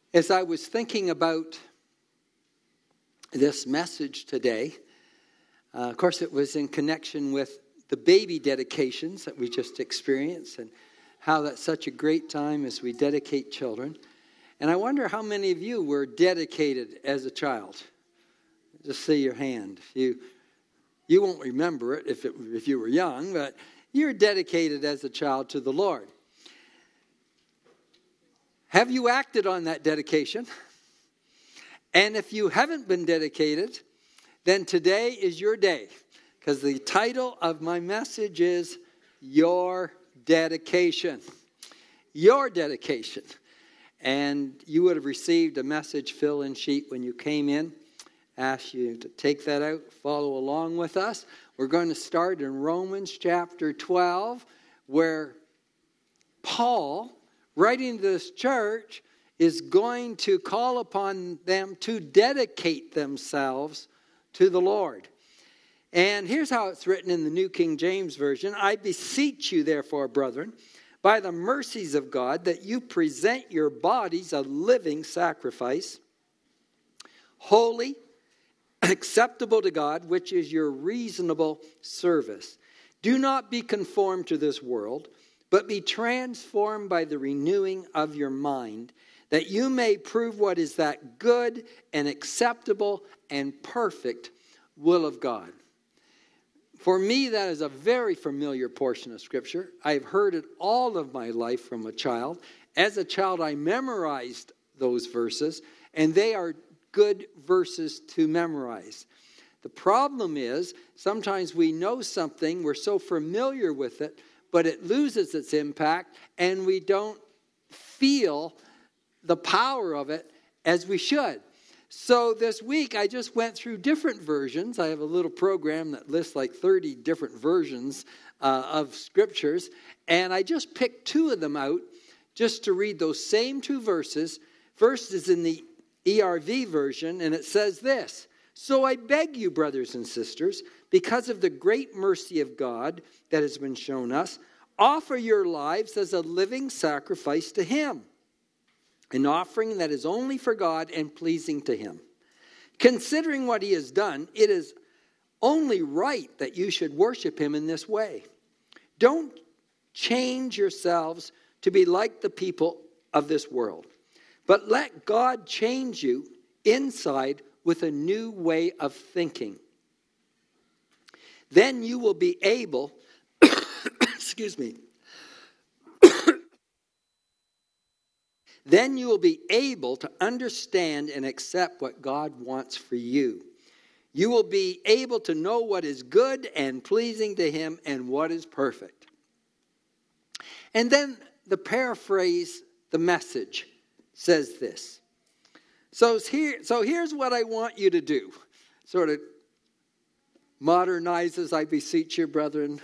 As I was thinking about this message today, of course it was in connection with the baby dedications that we just experienced and how that's such a great time as we dedicate children. And I wonder how many of you were dedicated as a child. Just say your hand. You won't remember it if you were young, but you're dedicated as a child to the Lord. Have you acted on that dedication? And if you haven't been dedicated, then today is your day. Because the title of my message is Your Dedication. Your dedication. And you would have received a message fill-in sheet when you came in. Ask you to take that out, follow along with us. We're going to start in Romans chapter 12, where Paul, writing to this church, is going to call upon them to dedicate themselves to the Lord. And here's how it's written in the New King James Version. I beseech you, therefore, brethren, by the mercies of God, that you present your bodies a living sacrifice, holy, acceptable to God, which is your reasonable service. Do not be conformed to this world, but be transformed by the renewing of your mind, that you may prove what is that good and acceptable and perfect will of God. For me, that is a very familiar portion of Scripture. I've heard it all of my life from a child. As a child, I memorized those verses, and they are good verses to memorize. The problem is, sometimes we know something, we're so familiar with it, but it loses its impact, and we don't feel the power of it as we should. So this week, I just went through different versions. I have a little program that lists like 30 different versions of scriptures, and I just picked two of them out just to read those same two verses. First is in the ERV version, and it says this: So I beg you, brothers and sisters, because of the great mercy of God that has been shown us, offer your lives as a living sacrifice to Him, an offering that is only for God and pleasing to Him. Considering what He has done, it is only right that you should worship Him in this way. Don't change yourselves to be like the people of this world, but let God change you inside with a new way of thinking. Then you will be able, then you will be able to understand and accept what God wants for you. You will be able to know what is good and pleasing to Him and what is perfect. And then the paraphrase, the Message, says this. So here's what I want you to do. Sort of modernizes, I beseech you, brethren.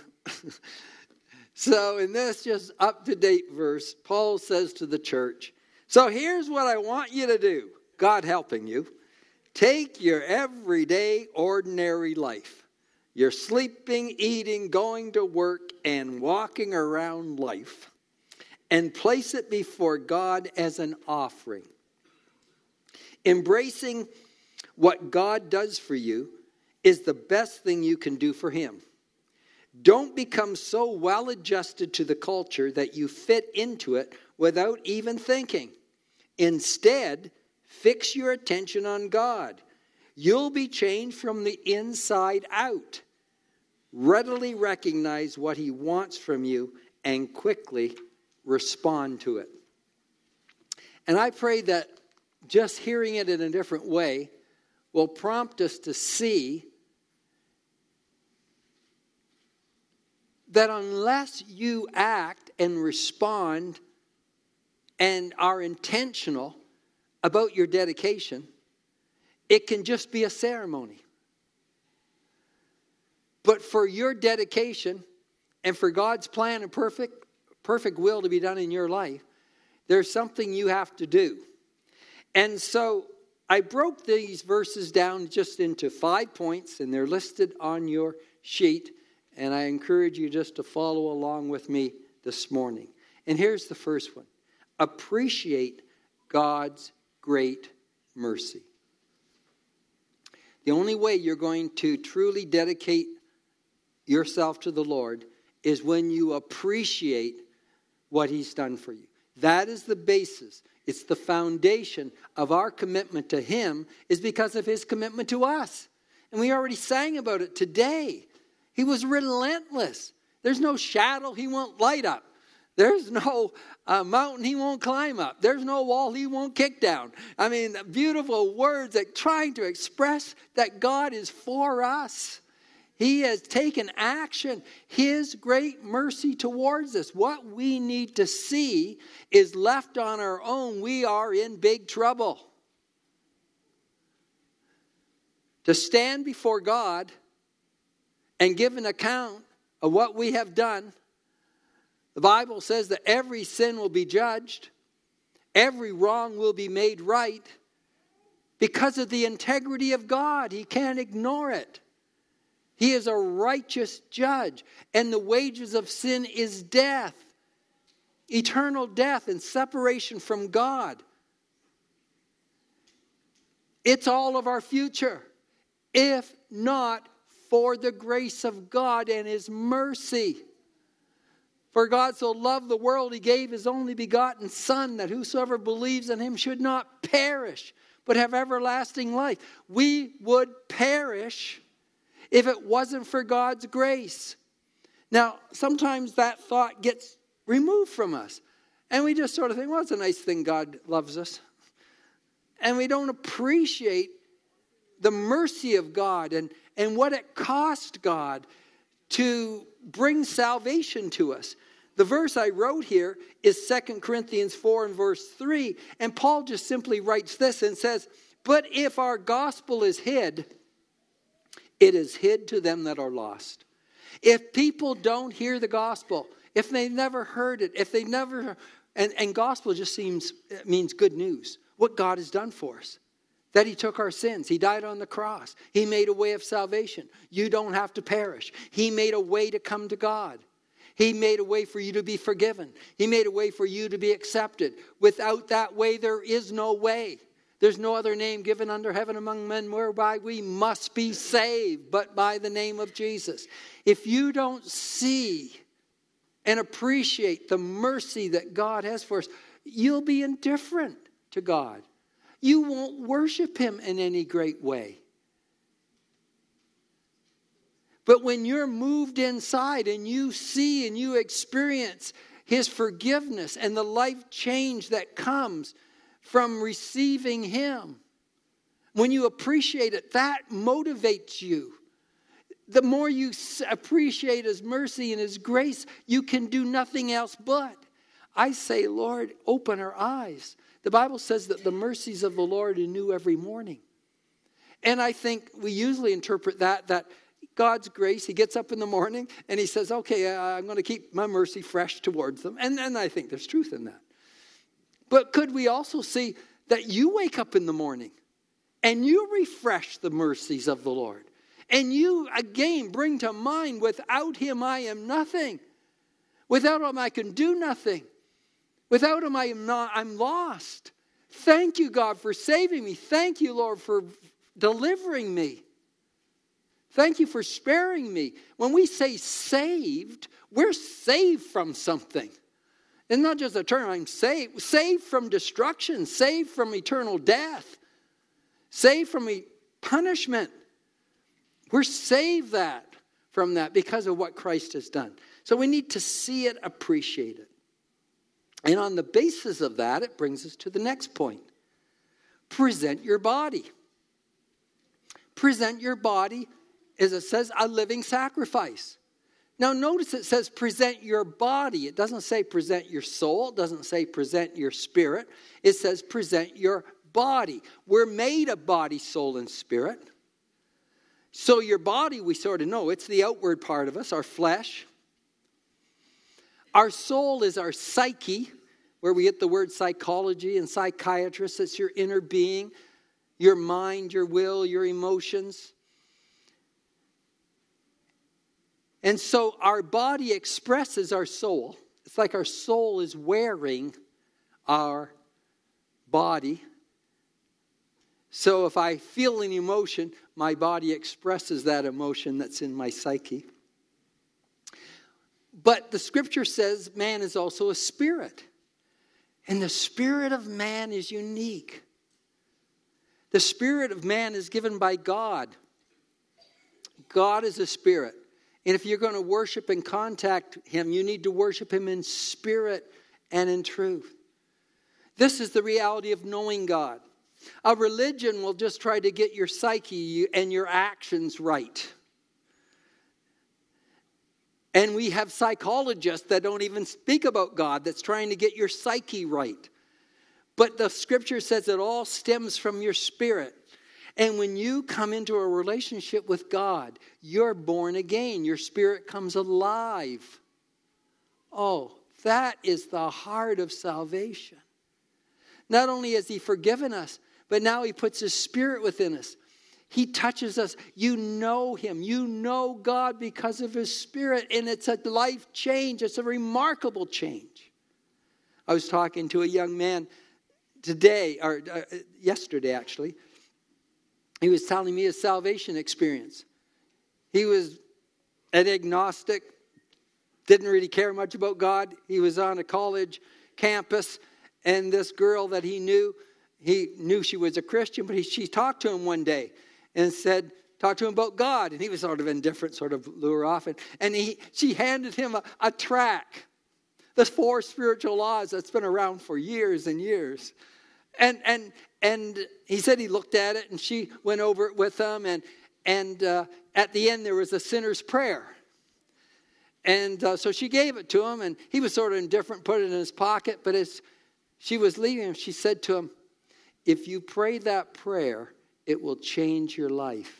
So in this just up-to-date verse, Paul says to the church, so here's what I want you to do, God helping you. Take your everyday, ordinary life, your sleeping, eating, going to work, and walking around life, and place it before God as an offering. Embracing what God does for you is the best thing you can do for Him. Don't become so well adjusted to the culture that you fit into it without even thinking. Instead, fix your attention on God. You'll be changed from the inside out. Readily recognize what He wants from you and quickly respond to it. And I pray that just hearing it in a different way will prompt us to see that unless you act and respond and are intentional about your dedication, it can just be a ceremony. But for your dedication and for God's plan and perfect will to be done in your life, there's something you have to do. And so I broke these verses down just into 5 points, and they're listed on your sheet. And I encourage you just to follow along with me this morning. And here's the first one. Appreciate God's great mercy. The only way you're going to truly dedicate yourself to the Lord is when you appreciate what He's done for you. That is the basis. It's the foundation of our commitment to Him is because of His commitment to us. And we already sang about it today. He was relentless. There's no shadow He won't light up. There's no mountain He won't climb up. There's no wall He won't kick down. I mean, beautiful words that trying to express that God is for us. He has taken action. His great mercy towards us. What we need to see is left on our own. We are in big trouble. To stand before God and give an account of what we have done. The Bible says that every sin will be judged. Every wrong will be made right. Because of the integrity of God. He can't ignore it. He is a righteous judge. And the wages of sin is death. Eternal death and separation from God. It's all of our future. If not for the grace of God and His mercy. For God so loved the world, He gave His only begotten Son, that whosoever believes in Him should not perish, but have everlasting life. We would perish if it wasn't for God's grace. Now, sometimes that thought gets removed from us. And we just sort of think, well, it's a nice thing God loves us. And we don't appreciate the mercy of God and what it cost God to bring salvation to us. The verse I wrote here is 2 Corinthians 4 and verse 3. And Paul just simply writes this and says, but if our gospel is hid, it is hid to them that are lost. If people don't hear the gospel, if they never heard it, if they never, and gospel just means good news. What God has done for us. That He took our sins. He died on the cross. He made a way of salvation. You don't have to perish. He made a way to come to God. He made a way for you to be forgiven. He made a way for you to be accepted. Without that way, there is no way. There's no other name given under heaven among men whereby we must be saved, but by the name of Jesus. If you don't see and appreciate the mercy that God has for us, you'll be indifferent to God. You won't worship Him in any great way. But when you're moved inside and you see and you experience His forgiveness and the life change that comes from receiving Him, when you appreciate it, that motivates you. The more you appreciate His mercy and His grace, you can do nothing else but. I say, Lord, open our eyes. The Bible says that the mercies of the Lord are new every morning. And I think we usually interpret that God's grace, He gets up in the morning and He says, okay, I'm going to keep my mercy fresh towards them. And I think there's truth in that. But could we also see that you wake up in the morning and you refresh the mercies of the Lord? And you again bring to mind, without Him I am nothing. Without Him I can do nothing. Without Him I'm lost. Thank you, God, for saving me. Thank you, Lord, for delivering me. Thank you for sparing me. When we say saved, we're saved from something. It's not just a term, I'm saved. Saved from destruction. Saved from eternal death. Saved from punishment. We're saved from that because of what Christ has done. So we need to see it, appreciate it. And on the basis of that, it brings us to the next point. Present your body. Present your body, as it says, a living sacrifice. Now notice it says present your body. It doesn't say present your soul. It doesn't say present your spirit. It says present your body. We're made of body, soul, and spirit. So your body, we sort of know, it's the outward part of us, our flesh. Our soul is our psyche, where we get the word psychology and psychiatrist. It's your inner being, your mind, your will, your emotions. And so our body expresses our soul. It's like our soul is wearing our body. So if I feel an emotion, my body expresses that emotion that's in my psyche. But the scripture says man is also a spirit. And the spirit of man is unique. The spirit of man is given by God. God is a spirit. And if you're going to worship and contact him, you need to worship him in spirit and in truth. This is the reality of knowing God. A religion will just try to get your psyche and your actions right. And we have psychologists that don't even speak about God, that's trying to get your psyche right. But the scripture says it all stems from your spirit. And when you come into a relationship with God, you're born again. Your spirit comes alive. Oh, that is the heart of salvation. Not only has he forgiven us, but now he puts his spirit within us. He touches us. You know him. You know God because of his spirit. And it's a life change. It's a remarkable change. I was talking to a young man today, or yesterday actually. He was telling me his salvation experience. He was an agnostic, didn't really care much about God. He was on a college campus, and this girl that he knew she was a Christian, but she talked to him one day and talked to him about God. And he was sort of indifferent, sort of lure off. And she handed him a tract, the 4 spiritual laws that's been around for years and years. And he said he looked at it, and she went over it with him. And at the end, there was a sinner's prayer. And so she gave it to him, and he was sort of indifferent, put it in his pocket. But as she was leaving him, she said to him, "If you pray that prayer, it will change your life."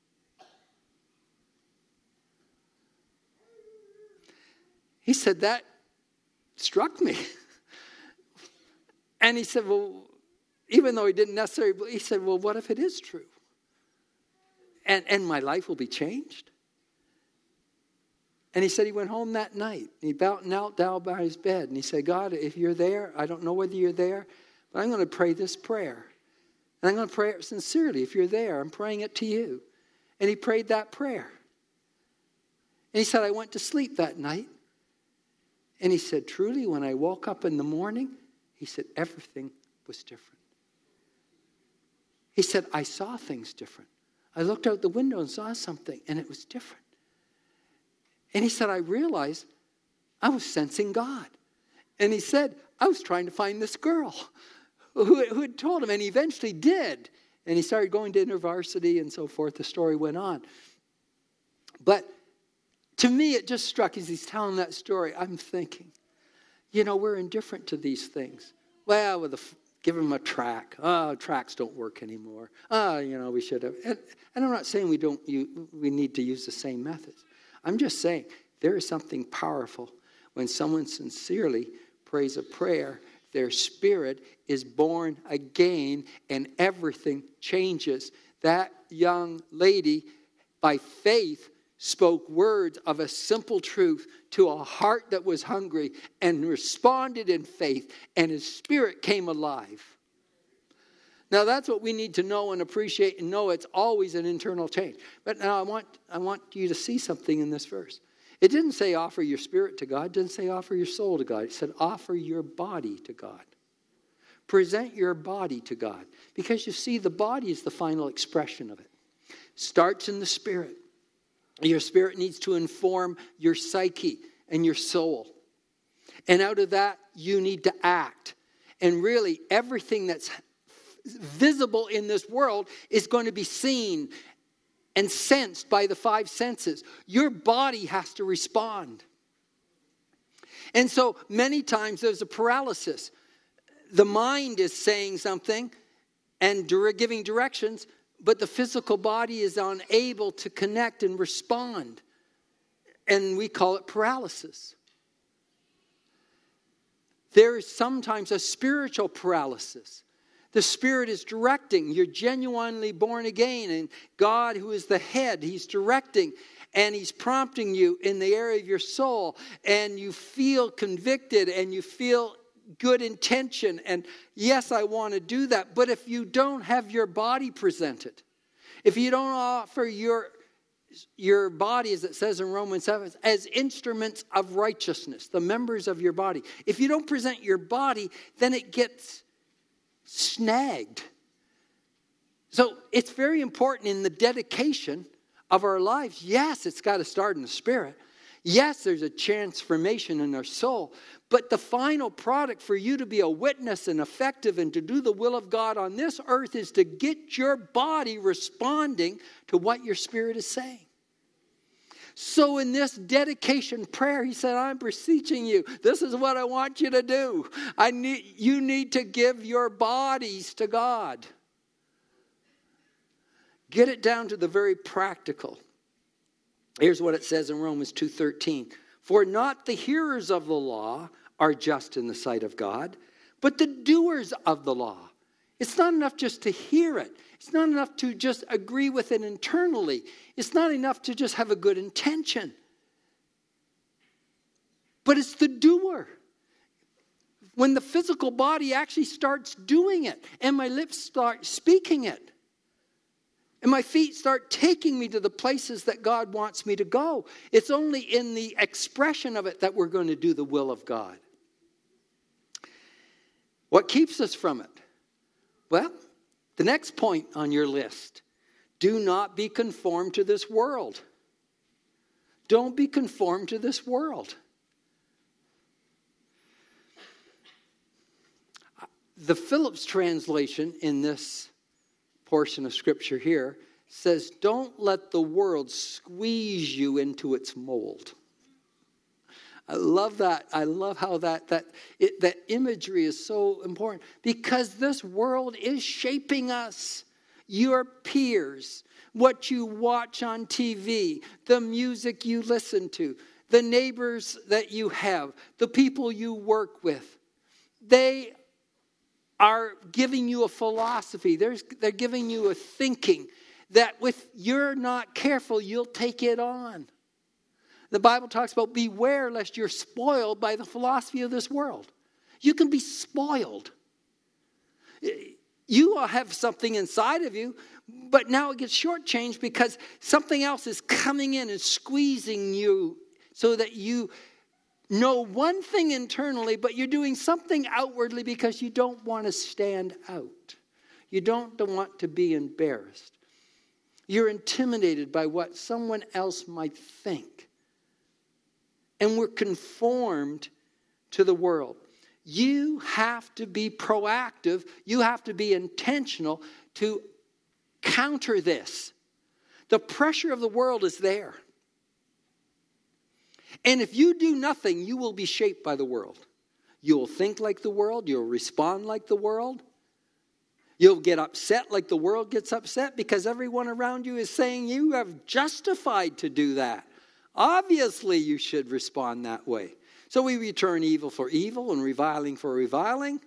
He said, that struck me. And he said, well, even though he didn't necessarily believe, he said, well, what if it is true? And my life will be changed? And he said he went home that night. He knelt down by his bed. And he said, God, if you're there, I don't know whether you're there, but I'm going to pray this prayer. And I'm going to pray it sincerely. If you're there, I'm praying it to you. And he prayed that prayer. And he said, I went to sleep that night. And he said, truly, when I woke up in the morning, he said, everything was different. He said, I saw things different. I looked out the window and saw something, and it was different. And he said, I realized I was sensing God. And he said, I was trying to find this girl who had told him, and he eventually did. And he started going to InterVarsity and so forth. The story went on. But to me, it just struck as he's telling that story. I'm thinking, we're indifferent to these things. Well, give him a track. Oh, tracks don't work anymore. We should have. And I'm not saying we need to use the same methods. I'm just saying there is something powerful when someone sincerely prays a prayer. Their spirit is born again and everything changes. That young lady, by faith, spoke words of a simple truth to a heart that was hungry and responded in faith, and his spirit came alive. Now that's what we need to know and appreciate and know. It's always an internal change. But now I want you to see something in this verse. It didn't say offer your spirit to God. It didn't say offer your soul to God. It said offer your body to God. Present your body to God. Because you see, the body is the final expression of it. Starts in the spirit. Your spirit needs to inform your psyche and your soul. And out of that, you need to act. And really, everything that's visible in this world is going to be seen and sensed by the 5 senses. Your body has to respond. And so many times there's a paralysis. The mind is saying something and giving directions, but the physical body is unable to connect and respond. And we call it paralysis. There is sometimes a spiritual paralysis. The Spirit is directing. You're genuinely born again. And God, who is the head, He's directing. And He's prompting you in the area of your soul. And you feel convicted and you feel good intention, and yes, I want to do that. But if you don't have your body presented, if you don't offer your body, as it says in Romans 7, as instruments of righteousness, the members of your body. If you don't present your body, then it gets snagged. So it's very important in the dedication of our lives. Yes, it's got to start in the spirit. Yes, there's a transformation in our soul. But the final product for you to be a witness and effective and to do the will of God on this earth is to get your body responding to what your spirit is saying. So in this dedication prayer, he said, I'm beseeching you. This is what I want you to do. You need to give your bodies to God. Get it down to the very practical. Here's what it says in Romans 2:13. For not the hearers of the law are just in the sight of God, but the doers of the law. It's not enough just to hear it. It's not enough to just agree with it internally. It's not enough to just have a good intention. But it's the doer. When the physical body actually starts doing it, and my lips start speaking it, and my feet start taking me to the places that God wants me to go. It's only in the expression of it that we're going to do the will of God. What keeps us from it? Well, the next point on your list. Do not be conformed to this world. Don't be conformed to this world. The Phillips translation in this portion of Scripture here says, don't let the world squeeze you into its mold. I love that. I love how that imagery is so important, because this world is shaping us. Your peers, what you watch on TV, the music you listen to, the neighbors that you have, the people you work with, they are giving you a philosophy. They're giving you a thinking that if you're not careful, you'll take it on. The Bible talks about beware lest you're spoiled by the philosophy of this world. You can be spoiled. You have something inside of you, but now it gets shortchanged because something else is coming in and squeezing you so that you know one thing internally, but you're doing something outwardly because you don't want to stand out. You don't want to be embarrassed. You're intimidated by what someone else might think. And we're conformed to the world. You have to be proactive. You have to be intentional to counter this. The pressure of the world is there. And if you do nothing, you will be shaped by the world. You'll think like the world. You'll respond like the world. You'll get upset like the world gets upset because everyone around you is saying you have justified to do that. Obviously, you should respond that way. So we return evil for evil and reviling for reviling.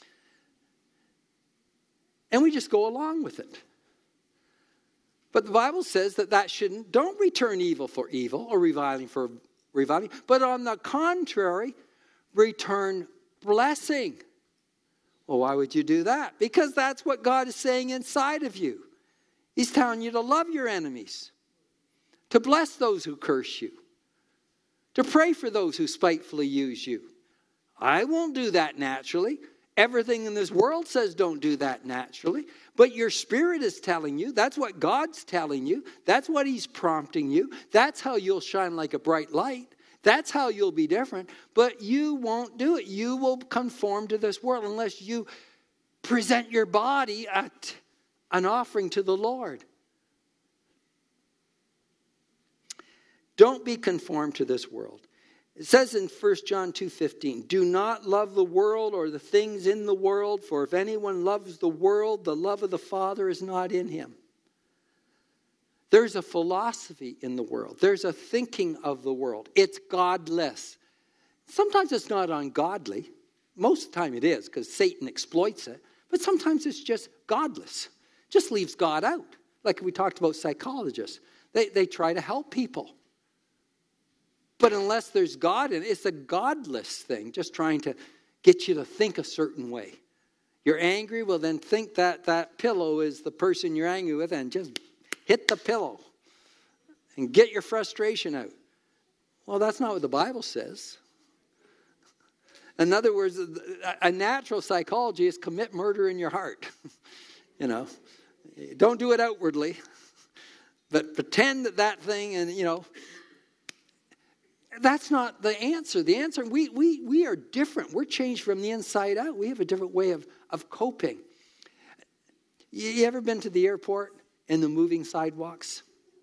And we just go along with it. But the Bible says that shouldn't. Don't return evil for evil or reviling for reviling. But on the contrary, return blessing. Well, why would you do that? Because that's what God is saying inside of you. He's telling you to love your enemies, to bless those who curse you, to pray for those who spitefully use you. I won't do that naturally. Everything in this world says don't do that naturally. But your spirit is telling you. That's what God's telling you. That's what He's prompting you. That's how you'll shine like a bright light. That's how you'll be different. But you won't do it. You will conform to this world unless you present your body at an offering to the Lord. Don't be conformed to this world. It says in 1 John 2:15, do not love the world or the things in the world, for if anyone loves the world, the love of the Father is not in him. There's a philosophy in the world. There's a thinking of the world. It's godless. Sometimes it's not ungodly. Most of the time it is, because Satan exploits it. But sometimes it's just godless. Just leaves God out. Like we talked about psychologists. They try to help people. But unless there's God in it, it's a godless thing, just trying to get you to think a certain way. You're angry, well then think that pillow is the person you're angry with and just hit the pillow and get your frustration out. Well, that's not what the Bible says. In other words, a natural psychology is commit murder in your heart. Don't do it outwardly, but pretend that thing and, that's not the answer. The answer, we are different. We're changed from the inside out. We have a different way of coping. You ever been to the airport and the moving sidewalks?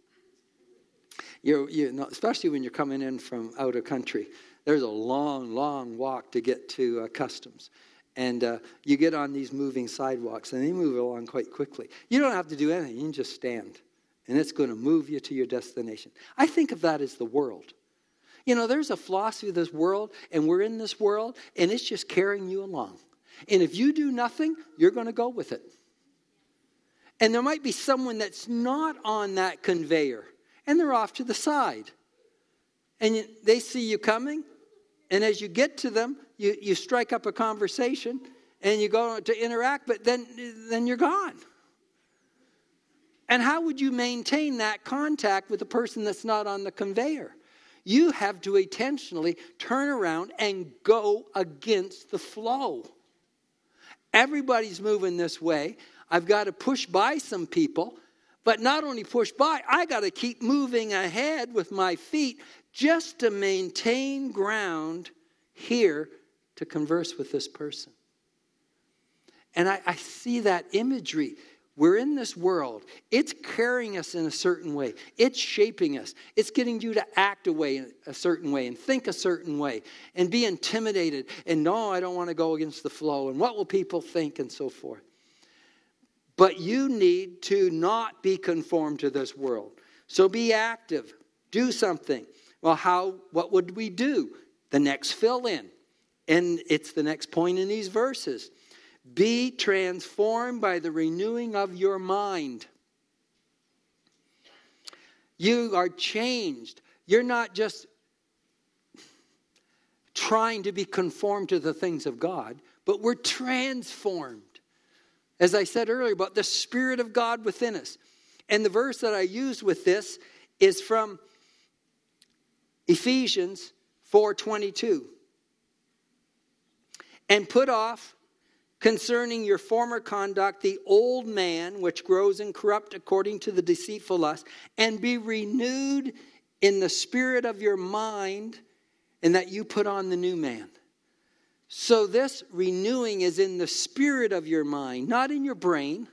Especially when you're coming in from out of country. There's a long, long walk to get to customs. And you get on these moving sidewalks, and they move along quite quickly. You don't have to do anything. You can just stand, and it's going to move you to your destination. I think of that as the world. There's a philosophy of this world, and we're in this world, and it's just carrying you along. And if you do nothing, you're going to go with it. And there might be someone that's not on that conveyor, and they're off to the side. And they see you coming, and as you get to them, you strike up a conversation, and you go to interact, but then you're gone. And how would you maintain that contact with the person that's not on the conveyor? You have to intentionally turn around and go against the flow. Everybody's moving this way. I've got to push by some people, but not only push by, I got to keep moving ahead with my feet just to maintain ground here to converse with this person. And I see that imagery. We're in this world. It's carrying us in a certain way. It's shaping us. It's getting you to act a certain way and think a certain way and be intimidated. And no, I don't want to go against the flow. And what will people think and so forth. But you need to not be conformed to this world. So be active. Do something. Well, what would we do? The next fill in. And it's the next point in these verses. Be transformed by the renewing of your mind. You are changed. You're not just trying to be conformed to the things of God, but we're transformed. As I said earlier about the Spirit of God within us. And the verse that I used with this is from Ephesians 4:22. And put off concerning your former conduct the old man which grows in corrupt according to the deceitful lust, and be renewed in the spirit of your mind, and that you put on the new man. So this renewing is in the spirit of your mind, not in your brain,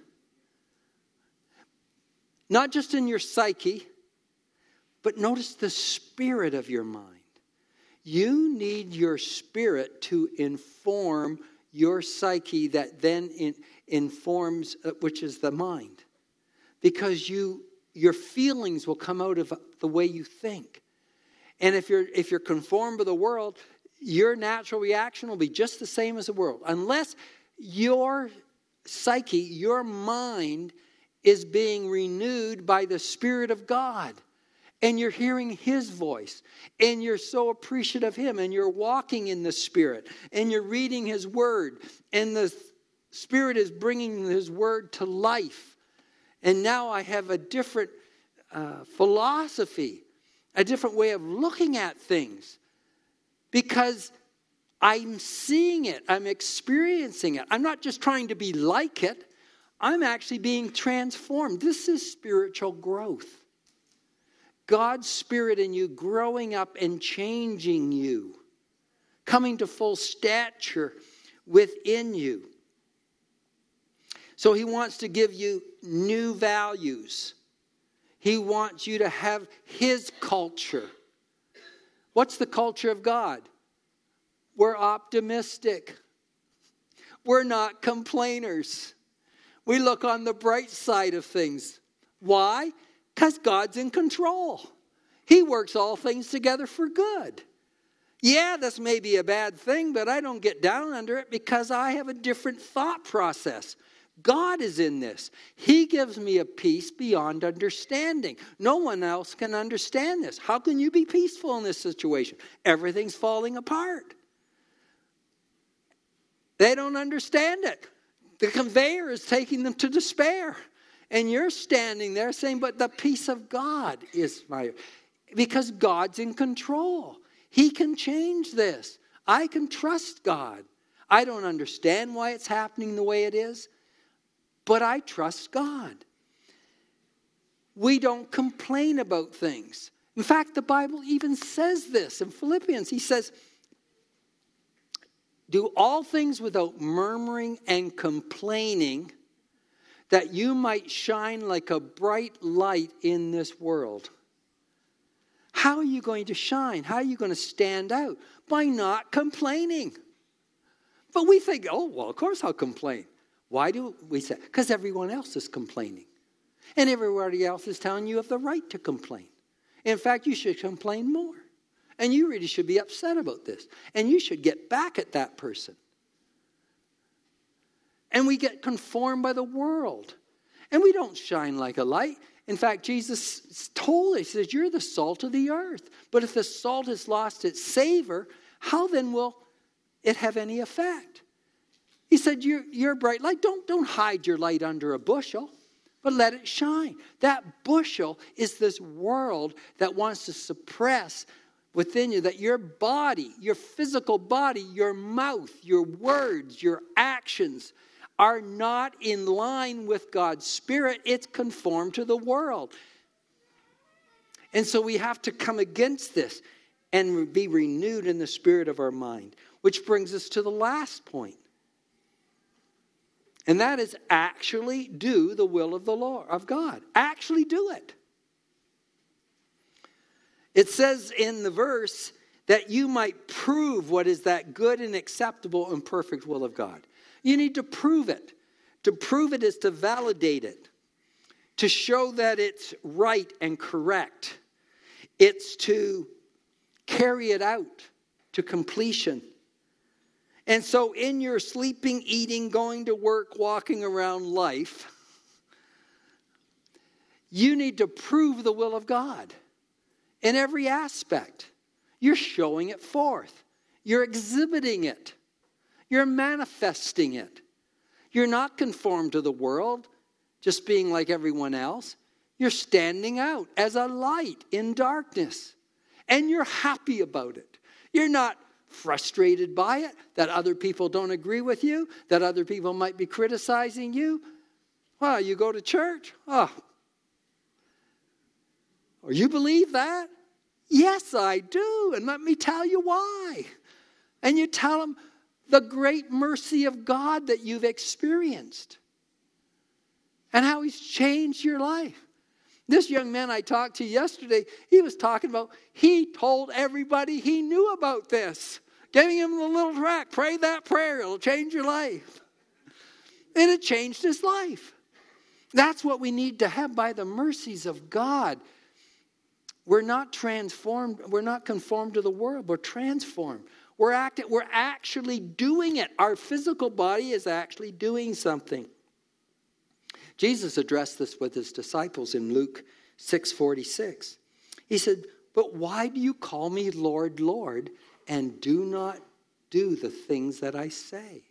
not just in your psyche, but notice the spirit of your mind. You need your spirit to inform your psyche that then informs, which is the mind. Because your feelings will come out of the way you think. And if you're conformed to the world, your natural reaction will be just the same as the world. Unless your psyche, your mind, is being renewed by the Spirit of God. And you're hearing His voice. And you're so appreciative of Him. And you're walking in the Spirit. And you're reading His Word. And the Spirit is bringing His Word to life. And now I have a different philosophy. A different way of looking at things. Because I'm seeing it. I'm experiencing it. I'm not just trying to be like it. I'm actually being transformed. This is spiritual growth. God's Spirit in you growing up and changing you. Coming to full stature within you. So He wants to give you new values. He wants you to have His culture. What's the culture of God? We're optimistic. We're not complainers. We look on the bright side of things. Why? Because God's in control. He works all things together for good. Yeah, this may be a bad thing, but I don't get down under it because I have a different thought process. God is in this. He gives me a peace beyond understanding. No one else can understand this. How can you be peaceful in this situation? Everything's falling apart. They don't understand it. The conveyor is taking them to despair. And you're standing there saying, but the peace of God is my... Because God's in control. He can change this. I can trust God. I don't understand why it's happening the way it is, but I trust God. We don't complain about things. In fact, the Bible even says this in Philippians. He says, do all things without murmuring and complaining, that you might shine like a bright light in this world. How are you going to shine? How are you going to stand out? By not complaining. But we think, oh, well, of course I'll complain. Why do we say? Because everyone else is complaining. And everybody else is telling you have the right to complain. In fact, you should complain more. And you really should be upset about this. And you should get back at that person. And we get conformed by the world. And we don't shine like a light. In fact, Jesus told us, he says, you're the salt of the earth. But if the salt has lost its savor, how then will it have any effect? He said, you're a bright light. Don't hide your light under a bushel, but let it shine. That bushel is this world that wants to suppress within you that your body, your physical body, your mouth, your words, your actions are not in line with God's Spirit. It's conformed to the world. And so we have to come against this and be renewed in the spirit of our mind. Which brings us to the last point. And that is actually do the will of the Lord, of God. Actually do it. It says in the verse that you might prove what is that good and acceptable and perfect will of God. You need to prove it. To prove it is to validate it. To show that it's right and correct. It's to carry it out to completion. And so in your sleeping, eating, going to work, walking around life, you need to prove the will of God in every aspect. You're showing it forth. You're exhibiting it. You're manifesting it. You're not conformed to the world, just being like everyone else. You're standing out as a light in darkness. And you're happy about it. You're not frustrated by it, that other people don't agree with you, that other people might be criticizing you. Well, you go to church? Oh. Or you believe that? Yes, I do. And let me tell you why. And you tell them the great mercy of God that you've experienced. And how He's changed your life. This young man I talked to yesterday, he was talking about, he told everybody he knew about this. Giving him the little track, pray that prayer, it'll change your life. And it changed his life. That's what we need to have by the mercies of God. We're not transformed, we're not conformed to the world, we're transformed. We're actually doing it. Our physical body is actually doing something. Jesus addressed this with his disciples in Luke 6:46. He said, but why do you call me Lord, Lord, and do not do the things that I say?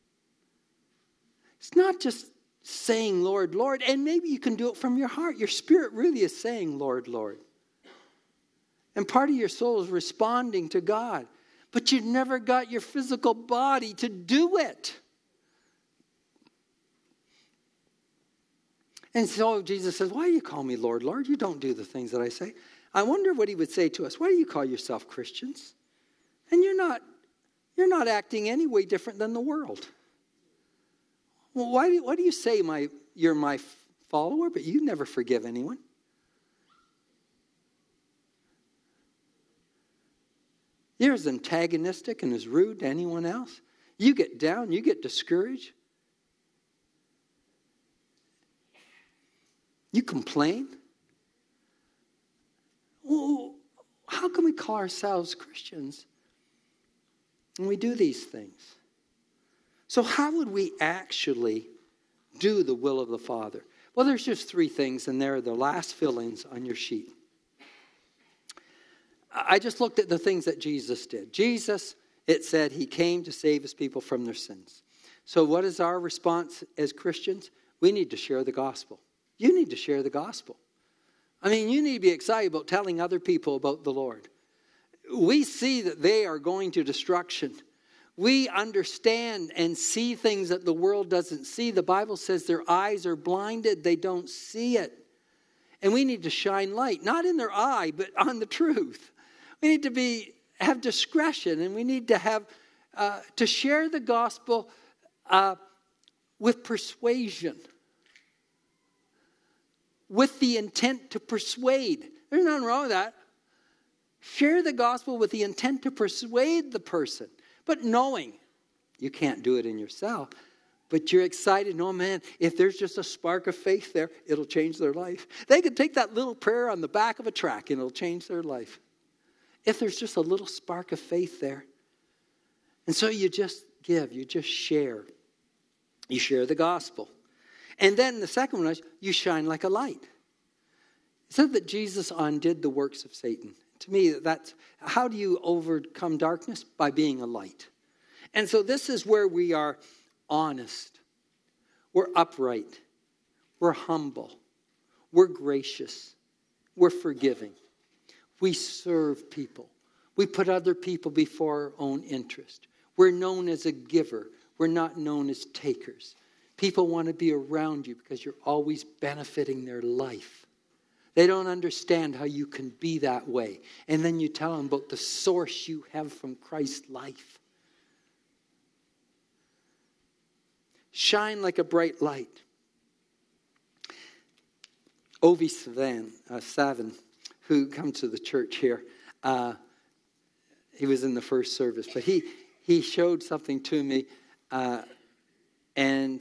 It's not just saying Lord, Lord, and maybe you can do it from your heart. Your spirit really is saying Lord, Lord. And part of your soul is responding to God. But you've never got your physical body to do it. And so Jesus says, why do you call me Lord, Lord? You don't do the things that I say. I wonder what he would say to us. Why do you call yourself Christians? And you're not acting any way different than the world. Well, why do you say you're my follower, but you never forgive anyone? You're as antagonistic and as rude to anyone else. You get down, you get discouraged. You complain. Well, how can we call ourselves Christians when we do these things? So how would we actually do the will of the Father? Well, there's just three things, and they're the last fill-ins on your sheet. I just looked at the things that Jesus did. Jesus it said he came to save his people from their sins. So what is our response as Christians? We need to share the gospel. You need to share the gospel. I mean, you need to be excited about telling other people about the Lord. We see that they are going to destruction. We understand and see things that the world doesn't see. The Bible says their eyes are blinded. They don't see it. And we need to shine light, not in their eye, but on the truth. We need to have discretion, and we need to have to share the gospel with persuasion, with the intent to persuade. There's nothing wrong with that. Share the gospel with the intent to persuade the person, but knowing you can't do it in yourself. But you're excited. No, man, if there's just a spark of faith there, it'll change their life. They could take that little prayer on the back of a track and it'll change their life. If there's just a little spark of faith there. And so you just give, you just share. You share the gospel. And then the second one is you shine like a light. It said that Jesus undid the works of Satan. To me, that's how do you overcome darkness? By being a light. And so this is where we are honest. We're upright. We're humble. We're gracious. We're forgiving. We serve people. We put other people before our own interest. We're known as a giver. We're not known as takers. People want to be around you because you're always benefiting their life. They don't understand how you can be that way. And then you tell them about the source you have from Christ's life. Shine like a bright light. Ovi Savin, who comes to the church here, he was in the first service, but he showed something to me, and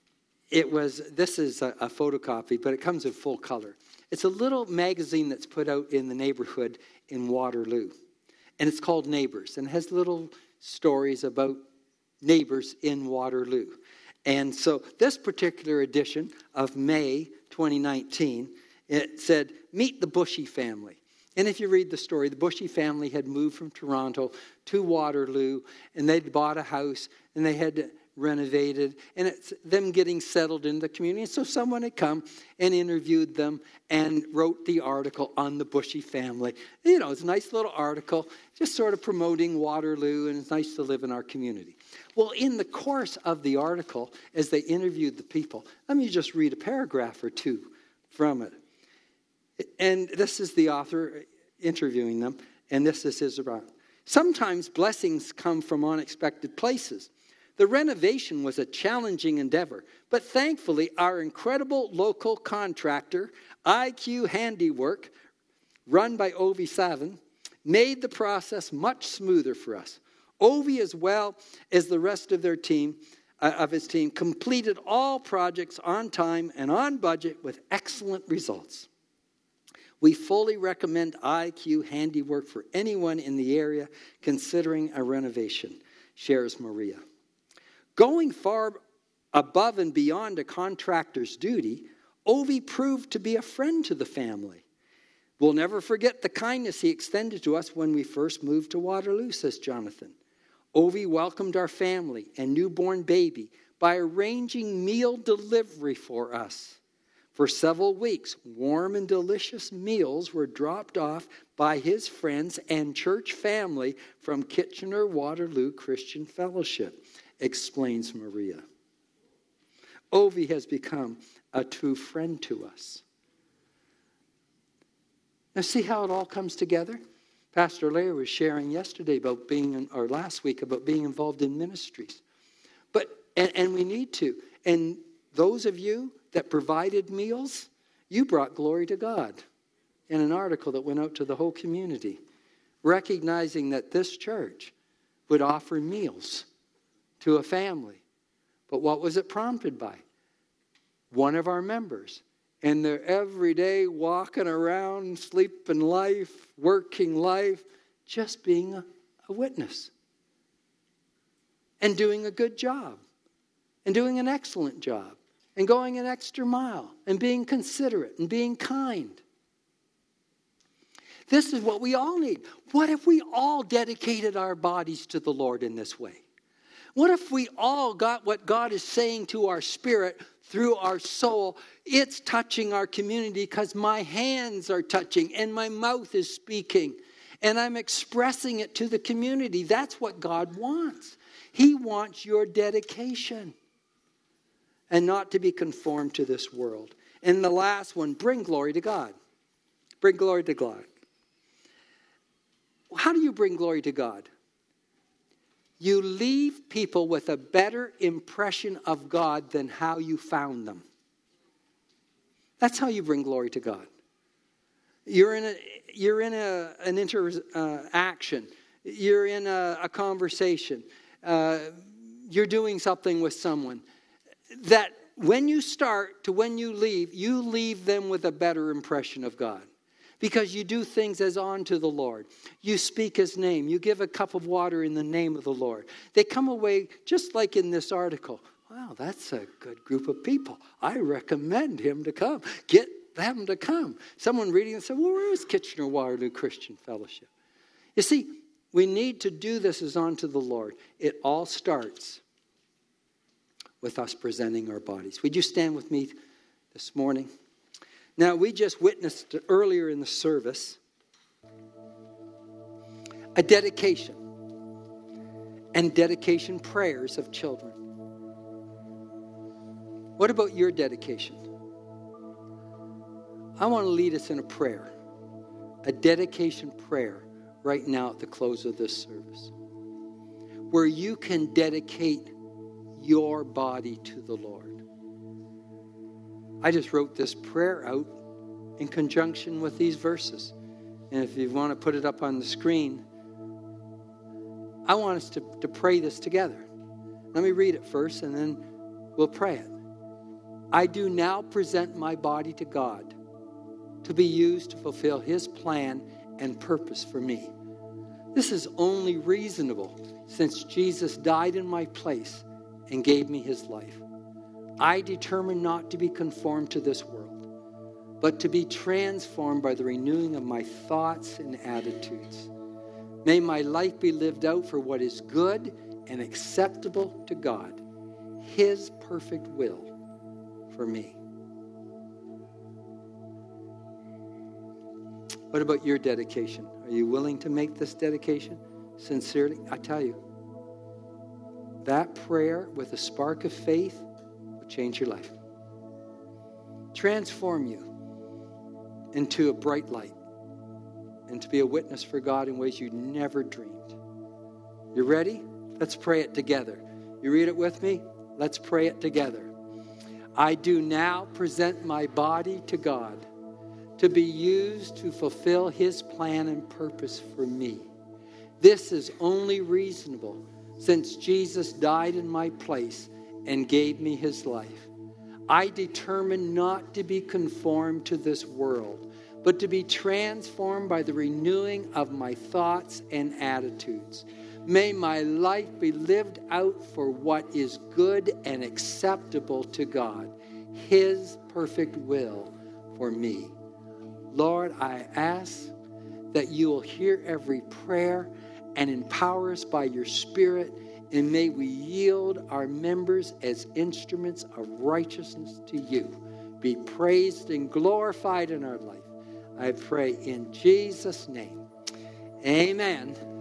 this is a photocopy, but it comes in full color. It's a little magazine that's put out in the neighborhood in Waterloo, and it's called Neighbors, and it has little stories about neighbors in Waterloo. And so this particular edition of May 2019, it said, meet the Bushy family. And if you read the story, the Bushy family had moved from Toronto to Waterloo, and they'd bought a house, and they had renovated, and it's them getting settled in the community. And so someone had come and interviewed them and wrote the article on the Bushy family. You know, it's a nice little article, just sort of promoting Waterloo, and it's nice to live in our community. Well, in the course of the article, as they interviewed the people, let me just read a paragraph or two from it. And this is the author interviewing them, and this is his about. Sometimes blessings come from unexpected places. The renovation was a challenging endeavor, but thankfully our incredible local contractor, IQ Handiwork, run by Ovi Savin, made the process much smoother for us. Ovi, as well as the rest of his team, completed all projects on time and on budget with excellent results. We fully recommend IQ Handiwork for anyone in the area considering a renovation, shares Maria. Going far above and beyond a contractor's duty, Ovi proved to be a friend to the family. We'll never forget the kindness he extended to us when we first moved to Waterloo, says Jonathan. Ovi welcomed our family and newborn baby by arranging meal delivery for us. For several weeks, warm and delicious meals were dropped off by his friends and church family from Kitchener-Waterloo Christian Fellowship, explains Maria. Ovi has become a true friend to us. Now see how it all comes together? Pastor Larry was sharing yesterday last week about being involved in ministries. And we need to. And those of you that provided meals, you brought glory to God in an article that went out to the whole community, recognizing that this church would offer meals to a family. But what was it prompted by? One of our members. And they're every day walking around, sleeping life, working life, just being a witness. And doing a good job. And doing an excellent job. And going an extra mile. And being considerate and being kind. This is what we all need. What if we all dedicated our bodies to the Lord in this way? What if we all got what God is saying to our spirit through our soul? It's touching our community because my hands are touching and my mouth is speaking. And I'm expressing it to the community. That's what God wants. He wants your dedication. And not to be conformed to this world. And the last one, bring glory to God. Bring glory to God. How do you bring glory to God? You leave people with a better impression of God than how you found them. That's how you bring glory to God. You're in an interaction. You're in a conversation. You're doing something with someone. That when you start to when you leave them with a better impression of God. Because you do things as unto the Lord. You speak His name. You give a cup of water in the name of the Lord. They come away just like in this article. Wow, that's a good group of people. I recommend him to come. Get them to come. Someone reading and said, well, where is Kitchener-Waterloo Christian Fellowship? You see, we need to do this as unto the Lord. It all starts with us presenting our bodies. Would you stand with me this morning? Now, we just witnessed earlier in the service a dedication and dedication prayers of children. What about your dedication? I want to lead us in a prayer, a dedication prayer right now at the close of this service, where you can dedicate your body to the Lord. I just wrote this prayer out in conjunction with these verses. And if you want to put it up on the screen, I want us to pray this together. Let me read it first and then we'll pray it. I do now present my body to God to be used to fulfill His plan and purpose for me. This is only reasonable since Jesus died in my place and gave me His life. I determine not to be conformed to this world, but to be transformed by the renewing of my thoughts and attitudes. May my life be lived out for what is good and acceptable to God, His perfect will for me. What about your dedication? Are you willing to make this dedication sincerely? I tell you, that prayer with a spark of faith will change your life. Transform you into a bright light and to be a witness for God in ways you never dreamed. You ready? Let's pray it together. You read it with me? Let's pray it together. I do now present my body to God to be used to fulfill His plan and purpose for me. This is only reasonable since Jesus died in my place and gave me His life. I determine not to be conformed to this world, but to be transformed by the renewing of my thoughts and attitudes. May my life be lived out for what is good and acceptable to God, His perfect will for me. Lord, I ask that you will hear every prayer and empower us by your Spirit, and may we yield our members as instruments of righteousness to you. Be praised and glorified in our life. I pray in Jesus' name. Amen.